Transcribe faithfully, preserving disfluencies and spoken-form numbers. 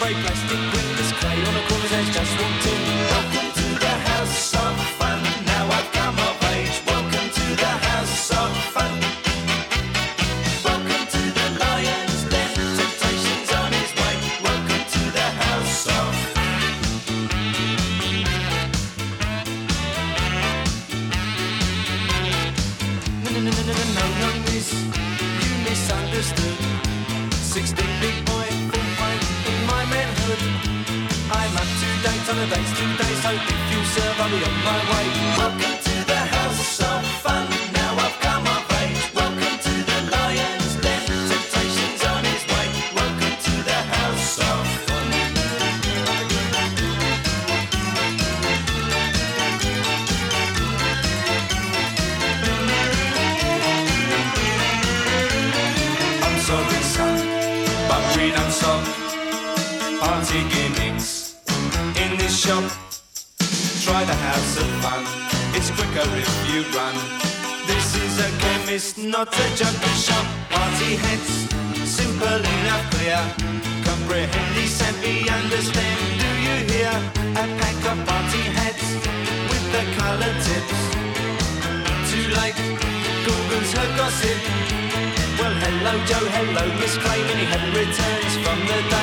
grey plastic windows, clay on the corners edge, just walked in. Welcome to the house of fun, now I've come of age. Welcome to the house of fun. Welcome to the lion's den, temptation's on his way. Welcome to the house of No, no, no, no, no, no, no, miss, you misunderstood. Sixteen big boy, full fight in my manhood. I'm up to date on the dates today, so if you serve, I'll be on my way. Welcome to the house of fun, now I've come of age. Welcome to the lion's den, temptation's on his way. Welcome to the house of fun. I'm sorry, son, but we don't stop party gimmicks in this shop. Try the house of fun, it's quicker if you run. This is a chemist, not a jungle shop. Party hats, simple enough, clear. Comprehend, savvy, understand, do you hear? A pack of party hats with the colour tips. Too late, Google's her gossip. Well, hello Joe, hello Miss Clay, many had returns from the